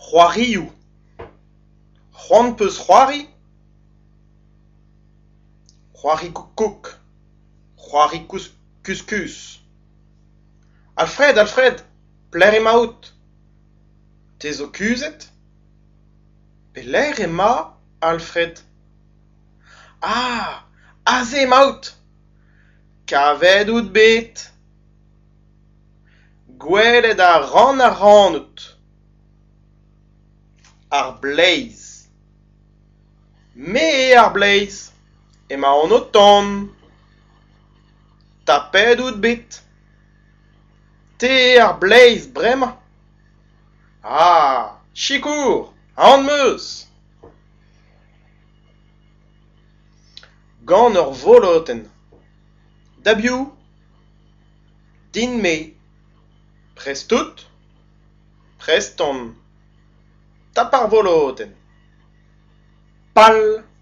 C'hoarioù. C'hoant peus c'hoari? C'hoari kouk-kouk. C'hoari kus-kus. Alfred, Alfred, pelec'h emaout? Te zo kuzet? Pelec'h ema, Alfred? Ah, aze emaout! Kavet out bet. Gwelet a ran out. Ar bleiz. Me ar bleiz. Ema an o tan. Tapet out bet. Te ar bleiz bremañ. Ah, sikour, an meus. Gant ur volotenn. Dabioù, din me. Prest tout? Prest on. Tap ar volotenn. Pal.